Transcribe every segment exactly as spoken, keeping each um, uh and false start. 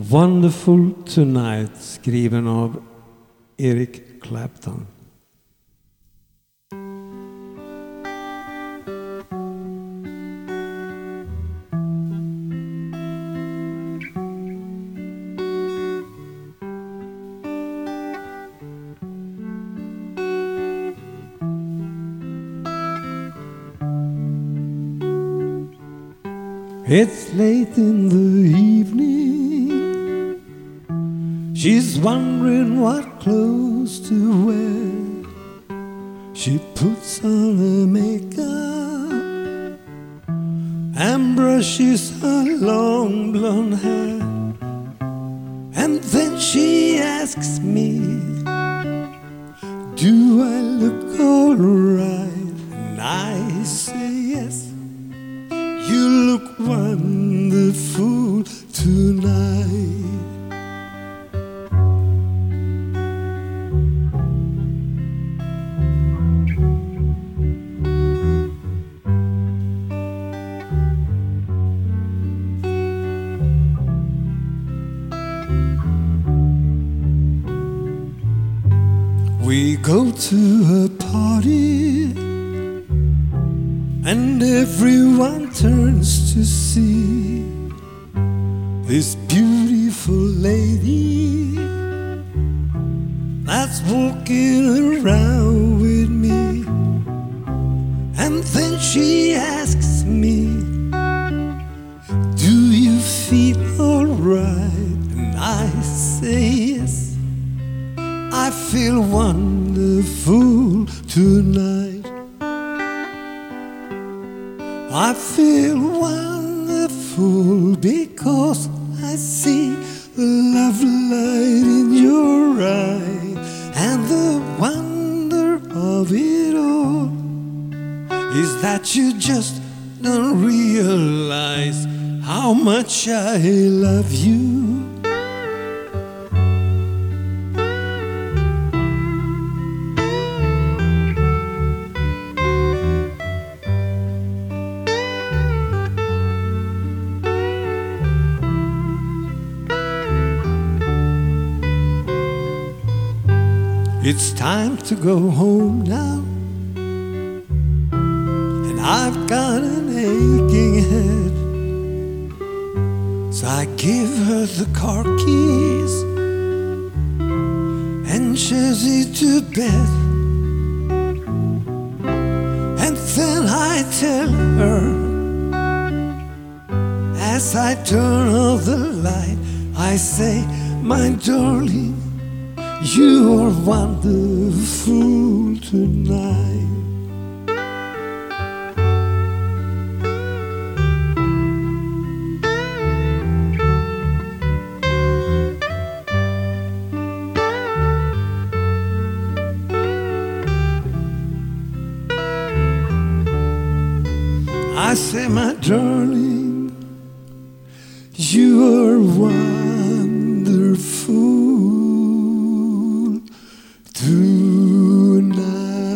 Wonderful Tonight, skriven av Eric Clapton. It's late in the evening. She's wondering what clothes to wear. She puts on her makeup and brushes her long blonde hair. And then she asks me, do I look alright? And I say yes. You look wonderful tonight. We go to a party and everyone turns to see this beautiful lady that's walking around with me. And then she asks me, do you feel alright? And I say yes, I feel wonderful tonight. I feel wonderful because I see the love light in your eye. And the wonder of it all is that you just don't realize how much I love you. It's time to go home now, and I've got an aching head. So I give her the car keys and chassis to bed. And then I tell her, as I turn off the light, I say, my darling, you're wonderful tonight. I say, my darling, you are wonderful tonight.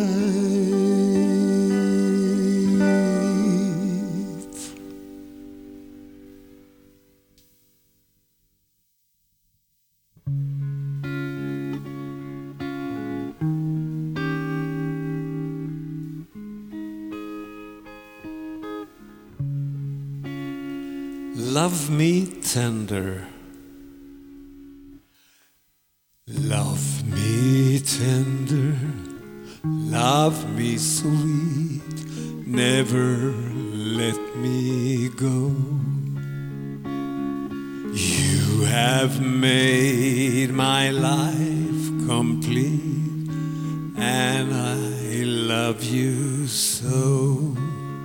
Love me tender, love me tender, love me sweet, never let me go. You have made my life complete, and I love you so.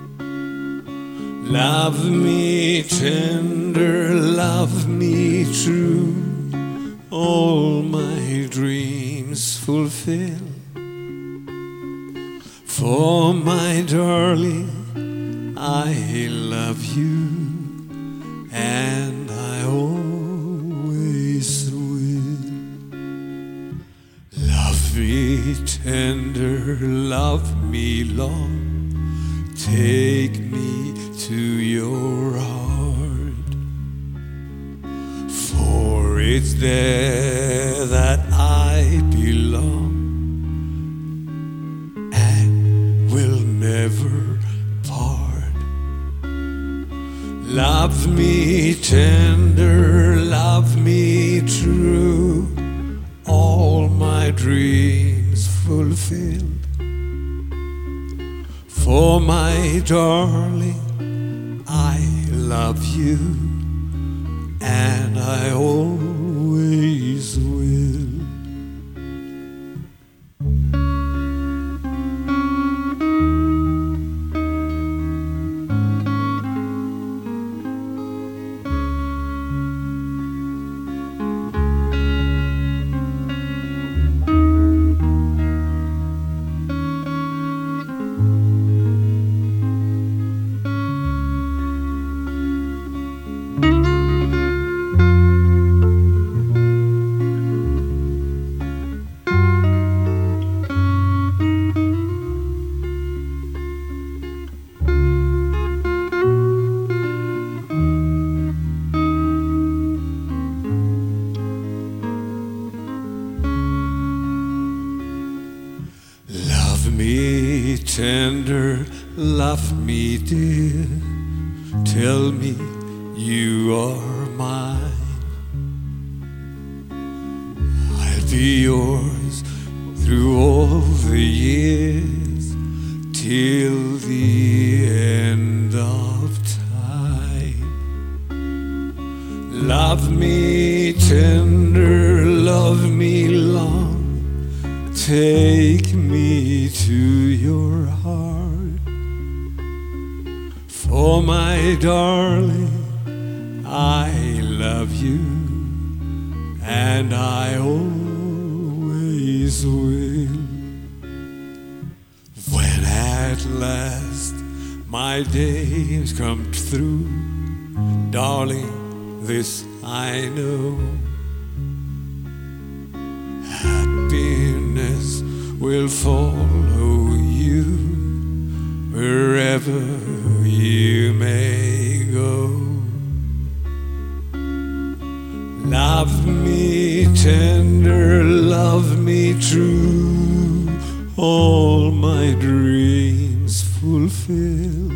Love me tender, love me true, all my dreams fulfill. For my darling, I love you, and I always will. Love me tender, love me long, take me to your heart, for It's there that I belong and will never part. Love me tender, love me true, all my dreams fulfilled. For my darling, I love you, and I always will. Love me tender, love me dear, tell me you are mine. I'll be yours through all the years, till the end of time. Love me tender, love me long, take me to your heart. For my darling, I love you, and I always will. When at last my days come through, darling, this I know, happiness will follow you wherever you may go. Love me tender, love me true, all my dreams fulfilled.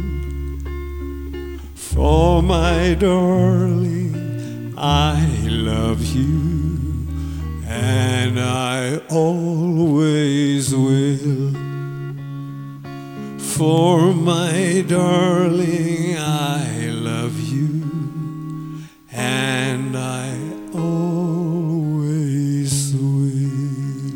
For my darling, I love you, and I always will. For my darling, I love you, and I always will.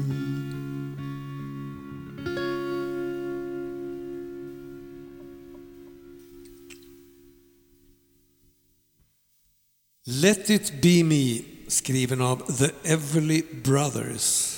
Let It Be Me, skriven av The Everly Brothers.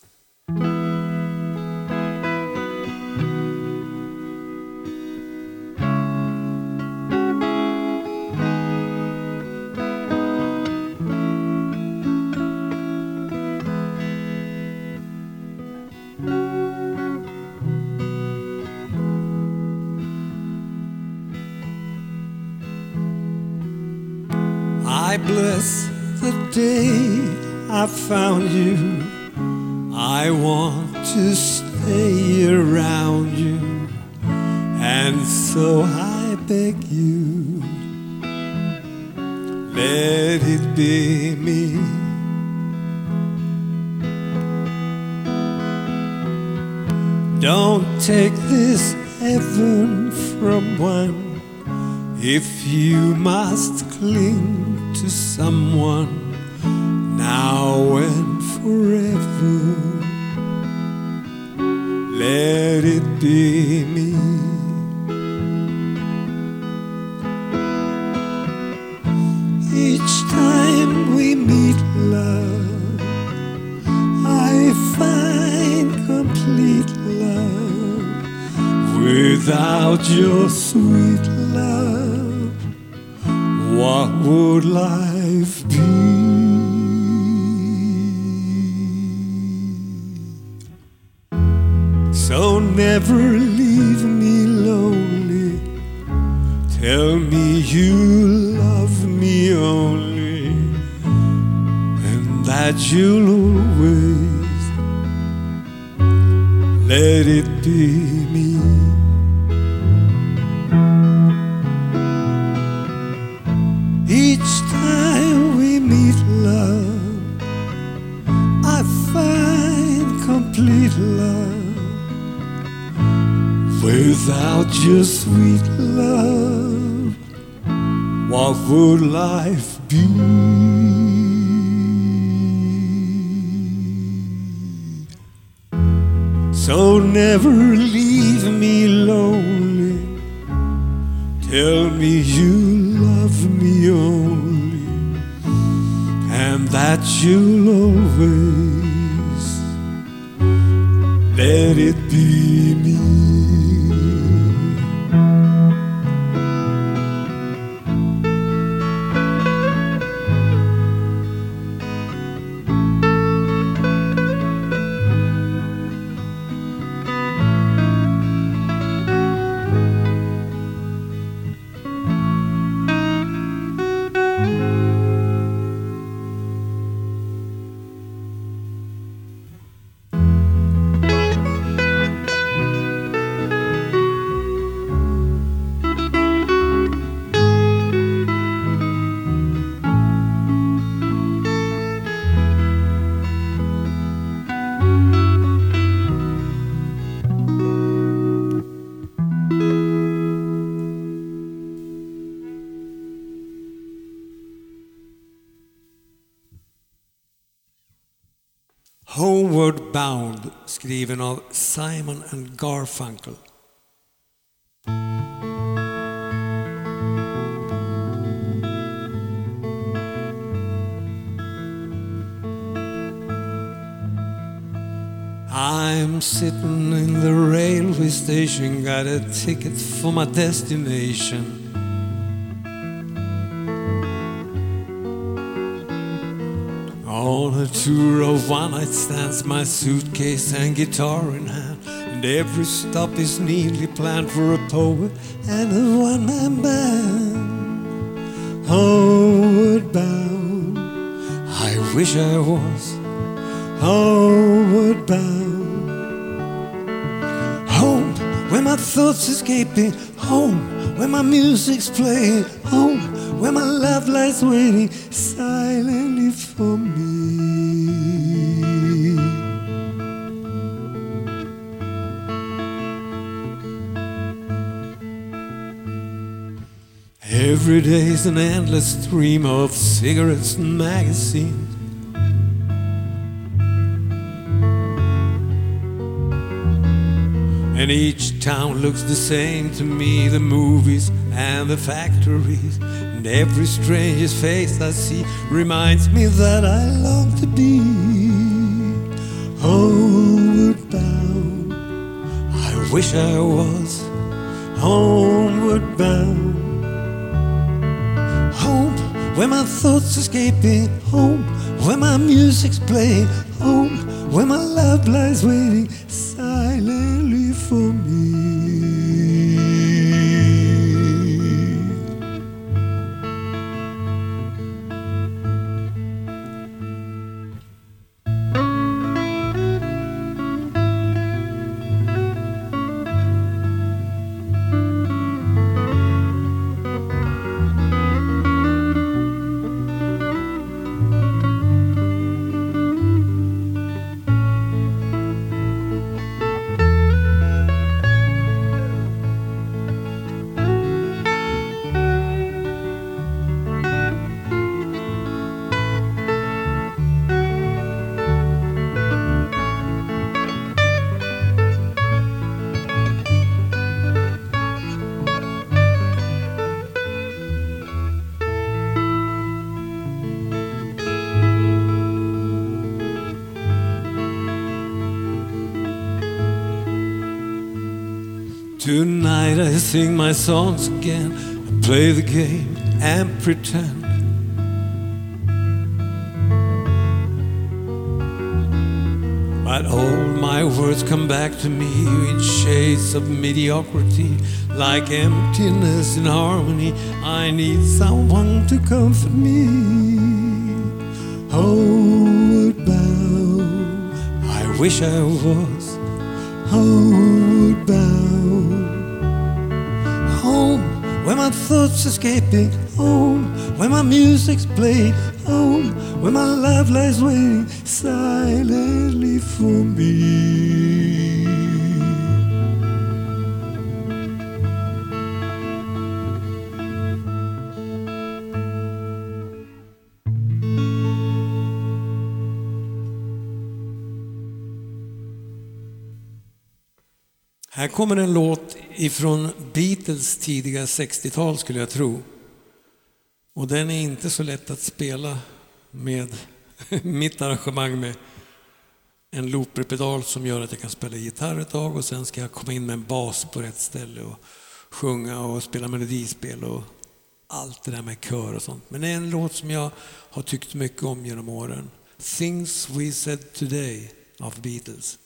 I bless the day I found you. I want to stay around you, and so I beg you, let it be me. Don't take this heaven from one. If you must cling to someone now and forever, let it be me. Each time we meet, love, I find complete love. Without your sweet love, what would life be? So never leave me lonely. Tell me you love me only, and that you'll always let it be me. Each time we meet, love, I find complete love. Without your sweet love, what would life be? So never leave me lonely. Tell me you love me only, and that you'll always let it be me. Homeward Bound, skriven av Simon and Garfunkel. I'm sitting in the railway station, got a ticket for my destination. On a tour of one-night stands, my suitcase and guitar in hand, and every stop is neatly planned for a poet and a one-man band. Homeward bound, I wish I was homeward bound. Home, where my thoughts escaping, home, where my music's playing, home, where my love lies waiting silently for me. Every day's an endless stream of cigarettes and magazines. And each town looks the same to me, the movies and the factories. And every stranger's face I see reminds me that I long to be homeward bound. I wish I was homeward bound. Home, where my thoughts escaping, home, where my music's playing, home, where my love lies waiting silently for me. Tonight I sing my songs again, I play the game and pretend. But all my words come back to me in shades of mediocrity, like emptiness in harmony. I need someone to comfort me. Oh, wish I was homeward bound. Home, where my thoughts escaping. Home, where my music's playing. Home, where my love lies waiting silently for me. Här kommer en låt ifrån Beatles tidiga sextiotal skulle jag tro. Och den är inte så lätt att spela med mitt arrangemang med en looperpedal som gör att jag kan spela gitarr ett tag och sen ska jag komma in med en bas på rätt ställe och sjunga och spela melodispel och allt det där med kör och sånt. Men det är en låt som jag har tyckt mycket om genom åren. Things We Said Today av Beatles.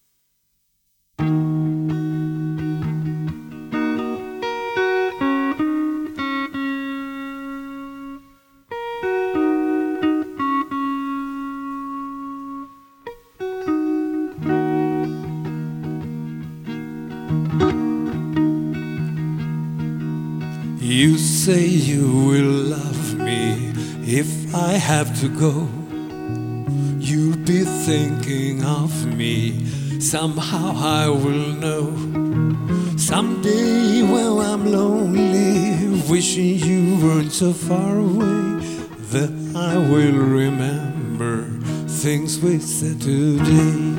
You say you will love me if I have to go. You'll be thinking of me, somehow I will know. Someday when I'm lonely, wishing you weren't so far away, that I will remember things we said today.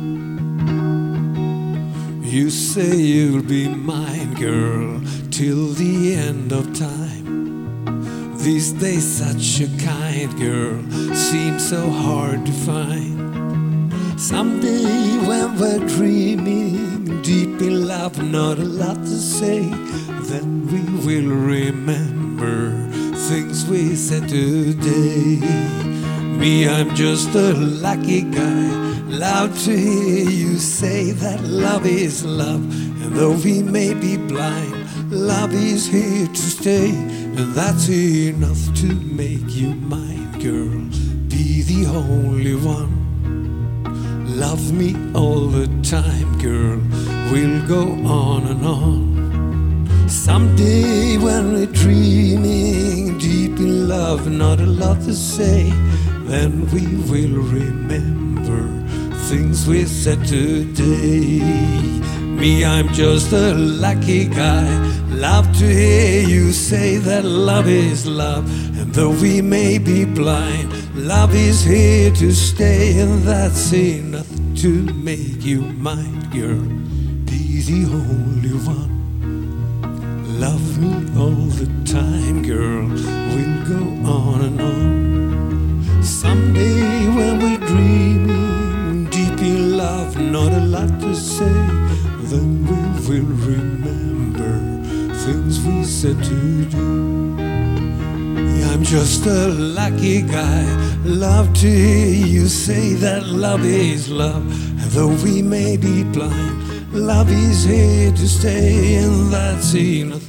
You say you'll be mine, girl, till the end of time. These days such a kind girl seems so hard to find. Someday when we're dreaming deep in love, not a lot to say, then we will remember things we said today. Me, I'm just a lucky guy, loud to hear you say that love is love. And though we may be blind, love is here to stay. And that's enough to make you mine, girl. Be the only one. Love me all the time, girl. We'll go on and on. Someday when we're dreaming deep in love, not a lot to say, then we will remember things we said today. Me, I'm just a lucky guy, love to hear you say that love is love. And though we may be blind, love is here to stay. And that's enough to make you mine, girl. Be the only one. Love me all the time, girl. We'll go on and on. Someday when we're dreaming deep in love, not a lot to say, then we will remember things we said to do. Yeah, I'm just a lucky guy, love to hear you say that love is love. And though we may be blind, love is here to stay, and that's enough.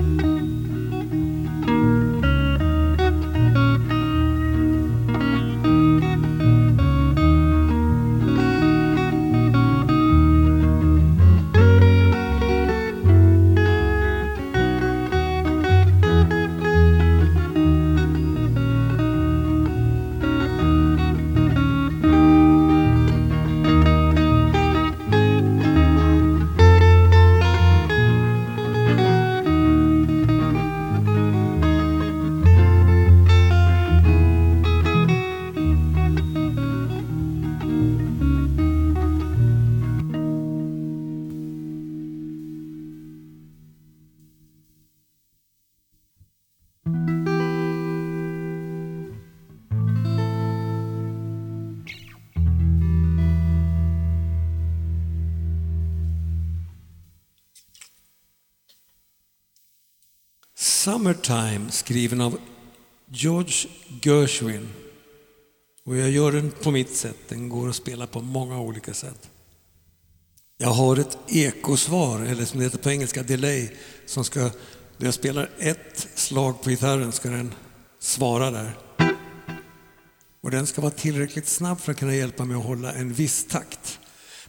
Summertime, skriven av George Gershwin. Och jag gör den på mitt sätt. Den går att spela på många olika sätt. Jag har ett ekosvar, eller som det heter på engelska, delay, som ska, när jag spelar ett slag på gitarren ska den svara där. Och den ska vara tillräckligt snabb för att kunna hjälpa mig att hålla en viss takt.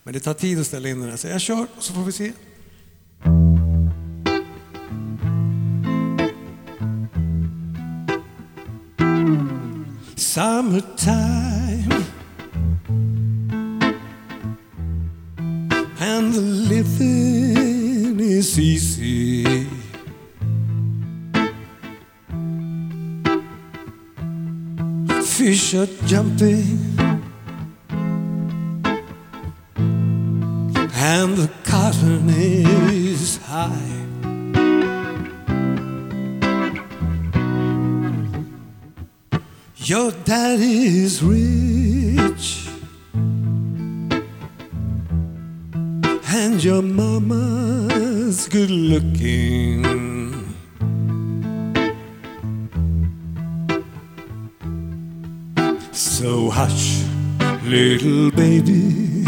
Men det tar tid att ställa in den här, så jag kör och så får vi se. Summertime and the living is easy. Fish are jumping and the cotton is high. Your daddy's rich and your mama's good looking. So hush, little baby,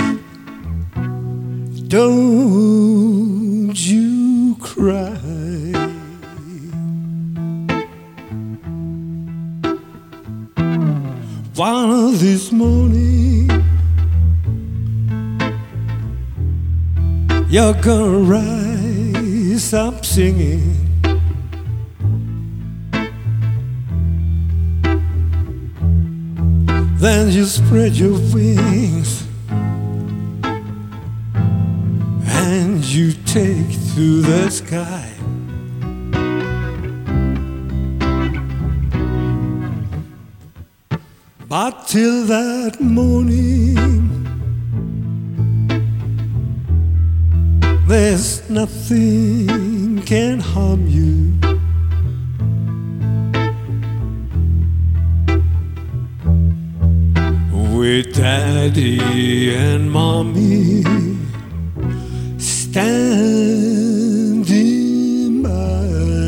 don't you cry. One of these mornings you're gonna rise up singing. Then you spread your wings and you take to the sky. But till that morning there's nothing can harm you. With daddy and mommy standing by.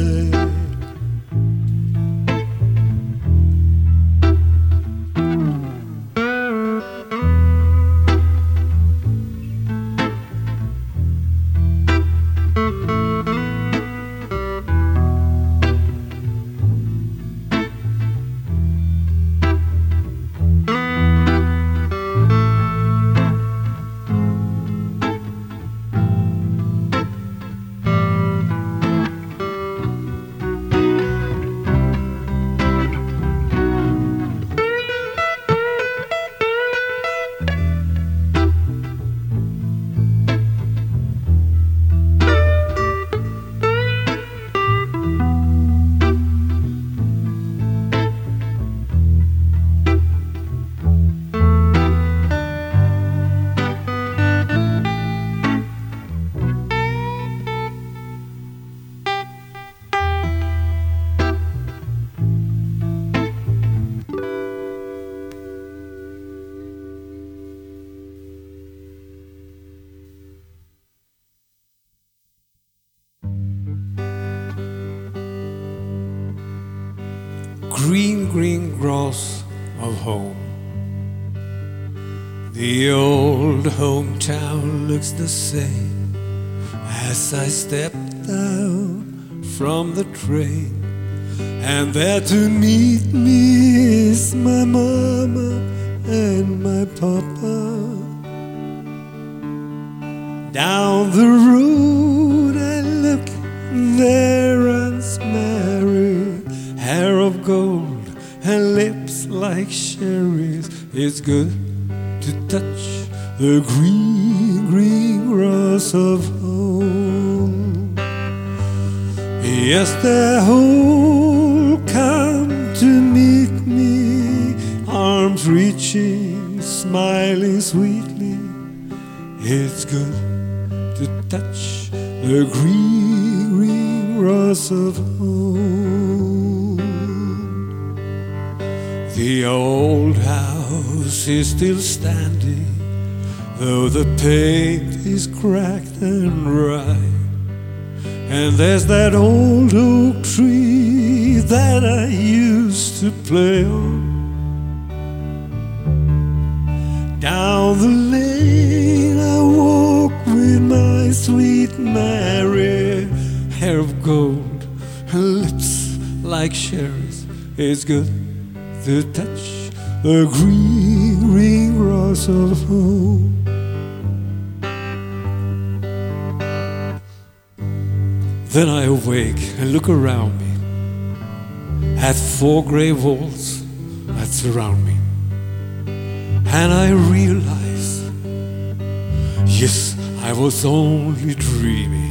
Green, green grass of home. The old hometown looks the same as I step down from the train. And there to meet me is my mama and my papa. Down the road I look, there runs Mary, hair of gold and lips like cherries. It's good to touch the green, green grass of home. Yes, they all come to meet me, arms reaching, smiling sweetly. It's good to touch the green, green grass of home. The old house is still standing, though the paint is cracked and dry. And there's that old oak tree that I used to play on. Down the lane I walk with my sweet Mary, hair of gold, her lips like cherries. It's good to touch the green, green grass of home. Then I awake and look around me at four grey walls that surround me, and I realize, yes, I was only dreaming.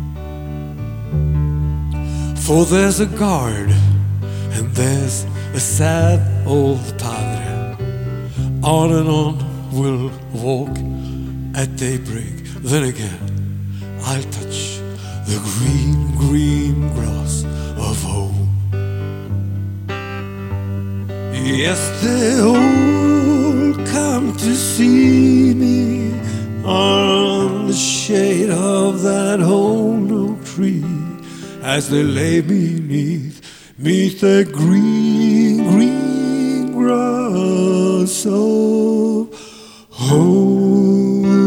For there's a guard and there's a sad old padre. On and on we'll walk at daybreak. Then again I'll touch the green, green grass of home. Yes, they all come to see me on the shade of that old oak tree, as they lay me neath, neath the green, green grass of home.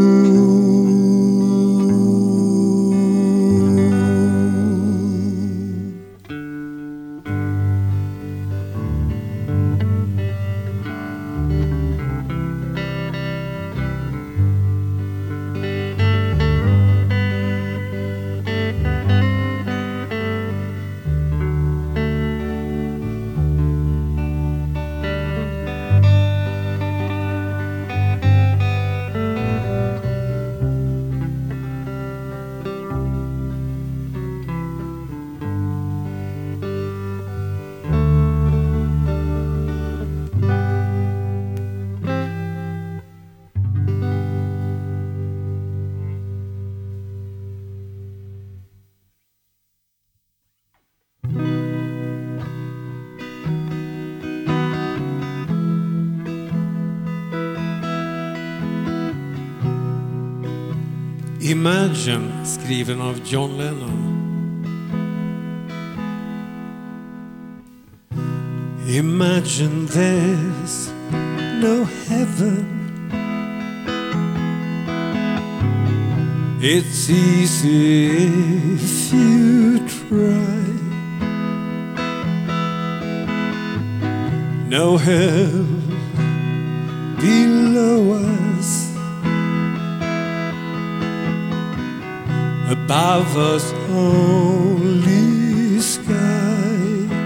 Imagine, skriven av John Lennon. Imagine there's no heaven. It's easy if you try. No hell below us. Above us only sky.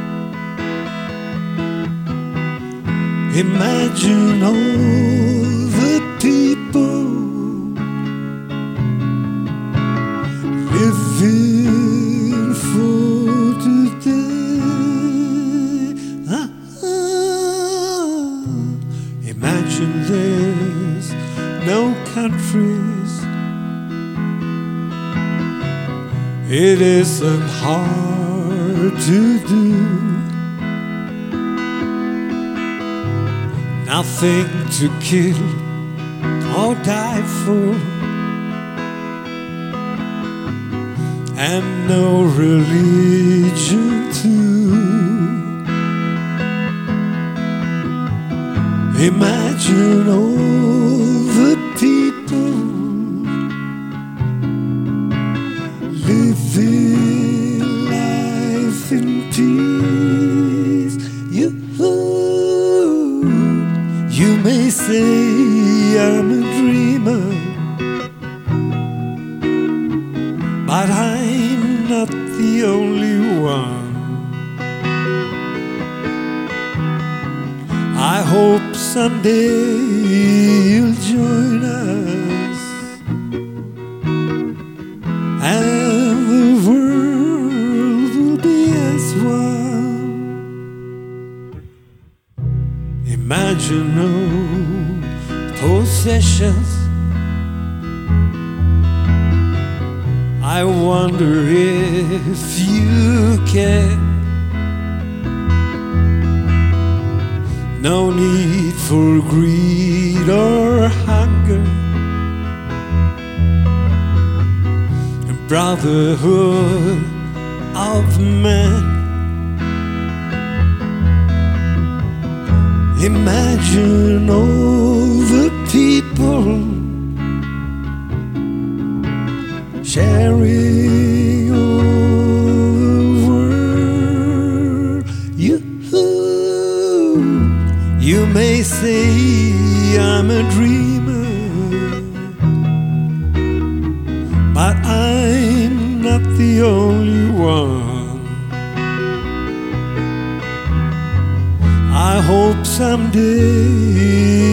Imagine all the people living for today. Ah-ah. Imagine there's no countries. It isn't hard to do. Nothing to kill or die for, and no religion too. Imagine all the people living life in peace. You, you may say I'm a dreamer, but I'm not the only one. I hope someday you'll join us, and the world will be as one. Imagine no possessions. I wonder if you can. No need for greed or hunger, and brotherhood of men. Imagine all the people sharing all the world. You, you may say I'm a dreamer, but I'm not the only hope someday